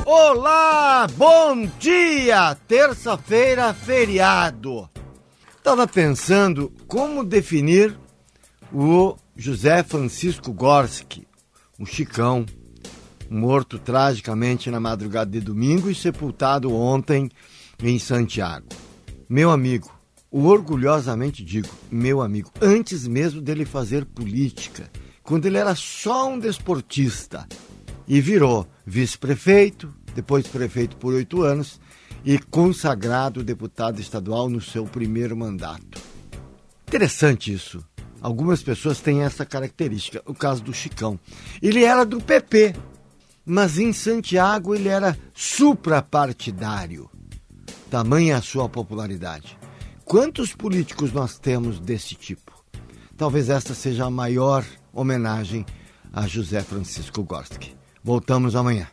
Olá, bom dia! Terça-feira, feriado. Estava pensando como definir o José Francisco Gorski, um Chicão, morto tragicamente na madrugada de domingo e sepultado ontem em Santiago. Meu amigo, orgulhosamente digo, meu amigo, antes mesmo dele fazer política, quando ele era só um desportista e virou vice-prefeito, depois prefeito por 8 anos e consagrado deputado estadual no seu primeiro mandato. Interessante isso. Algumas pessoas têm essa característica. O caso do Chicão. Ele era do PP, mas em Santiago ele era suprapartidário. Tamanha a sua popularidade. Quantos políticos nós temos desse tipo? Talvez esta seja a maior homenagem a José Francisco Gorski. Voltamos amanhã.